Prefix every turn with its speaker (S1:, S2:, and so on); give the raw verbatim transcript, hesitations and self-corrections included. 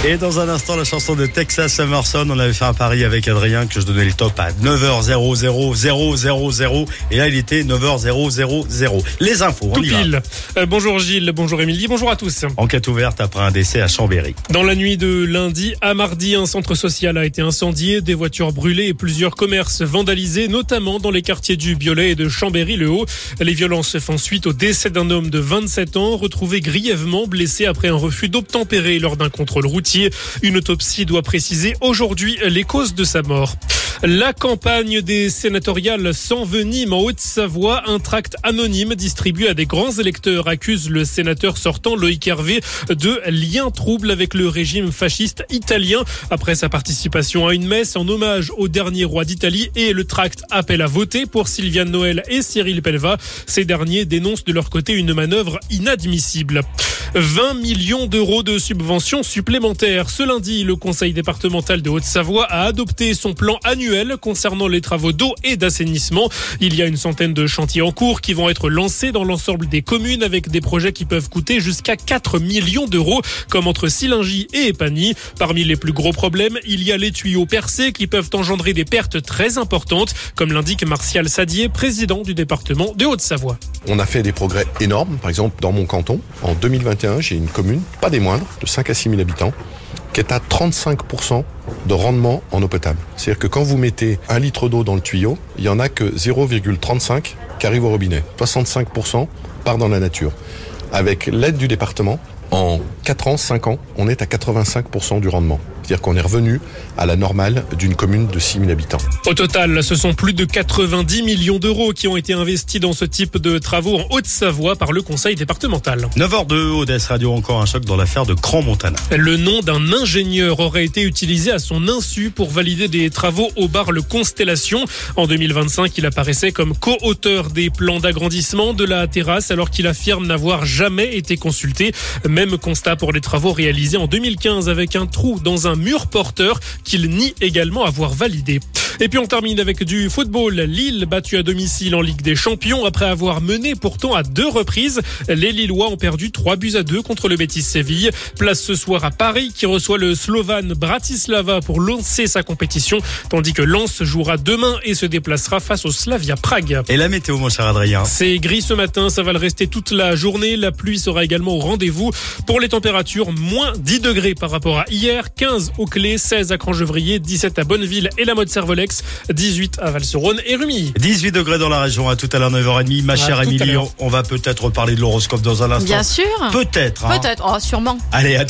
S1: Et dans un instant, la chanson de Texas Emerson. On avait fait un pari avec Adrien que je donnais le top à neuf heures zéro zéro zéro zéro zéro. Et là, il était neuf heures zéro zéro zéro. Les infos, on
S2: Tout
S1: y va.
S2: pile. Euh, bonjour Gilles, bonjour Émilie, bonjour à tous.
S1: Enquête ouverte après un décès à Chambéry.
S2: Dans la nuit de lundi à mardi, un centre social a été incendié, des voitures brûlées et plusieurs commerces vandalisés, notamment dans les quartiers du Biolay et de Chambéry-le-Haut. Les violences font suite au décès d'un homme de vingt-sept ans, retrouvé grièvement blessé après un refus d'obtempérer lors d'un contrôle routier. Une autopsie doit préciser aujourd'hui les causes de sa mort. La campagne des sénatoriales s'envenime en Haute-Savoie. Un tract anonyme distribué à des grands électeurs accuse le sénateur sortant Loïc Hervé de liens troubles avec le régime fasciste italien après sa participation à une messe en hommage au dernier roi d'Italie, et le tract appelle à voter pour Sylviane Noël et Cyril Pellevat. Ces derniers dénoncent de leur côté une manœuvre inadmissible. vingt millions d'euros de subventions supplémentaires. Ce lundi, le conseil départemental de Haute-Savoie a adopté son plan annuel concernant les travaux d'eau et d'assainissement. Il y a une centaine de chantiers en cours qui vont être lancés dans l'ensemble des communes avec des projets qui peuvent coûter jusqu'à quatre millions d'euros, comme entre Sillingy et Épagny. Parmi les plus gros problèmes, il y a les tuyaux percés qui peuvent engendrer des pertes très importantes, comme l'indique Martial Sadier, président du département de Haute-Savoie.
S3: On a fait des progrès énormes. Par exemple, dans mon canton, en deux mille vingt et un, j'ai une commune, pas des moindres, de cinq à six mille habitants, qui est à trente-cinq pour cent de rendement en eau potable. C'est-à-dire que quand vous mettez un litre d'eau dans le tuyau, il n'y en a que zéro virgule trente-cinq qui arrive au robinet. soixante-cinq pour cent part dans la nature. Avec l'aide du département, en quatre ans, cinq ans, on est à quatre-vingt-cinq pour cent du rendement. C'est-à-dire qu'on est revenu à la normale d'une commune de six mille habitants.
S2: Au total, ce sont plus de quatre-vingt-dix millions d'euros qui ont été investis dans ce type de travaux en Haute-Savoie par le conseil départemental.
S1: neuf heures deux, O D S Radio, encore un choc dans l'affaire de Crans-Montana.
S2: Le nom d'un ingénieur aurait été utilisé à son insu pour valider des travaux au bar Le Constellation. En deux mille vingt-cinq, il apparaissait comme co-auteur des plans d'agrandissement de la terrasse alors qu'il affirme n'avoir jamais été consulté. Même constat pour les travaux réalisés en deux mille quinze avec un trou dans un mur porteur qu'il nie également avoir validé. Et puis on termine avec du football. Lille battu à domicile en Ligue des Champions après avoir mené pourtant à deux reprises. Les Lillois ont perdu trois buts à deux contre le Betis Séville. Place ce soir à Paris qui reçoit le Slovan Bratislava pour lancer sa compétition, tandis que Lens jouera demain et se déplacera face au Slavia Prague.
S1: Et la météo, mon cher Adrien?
S2: C'est gris ce matin, ça va le rester toute la journée. La pluie sera également au rendez-vous. Pour les températures, moins dix degrés par rapport à hier, quinze au Clé, seize à Crangevrier, dix-sept à Bonneville et la Motte-Servolex, dix-huit à Val-sur-Rhône et Rumilly.
S1: dix-huit degrés dans la région, à tout à l'heure neuf heures trente. Ma
S2: À
S1: chère
S2: tout à
S1: Émilie,
S2: l'heure.
S1: on va peut-être reparler de l'horoscope dans un instant.
S4: Bien sûr.
S1: Peut-être. Hein.
S4: Peut-être. Oh, sûrement.
S1: Allez, à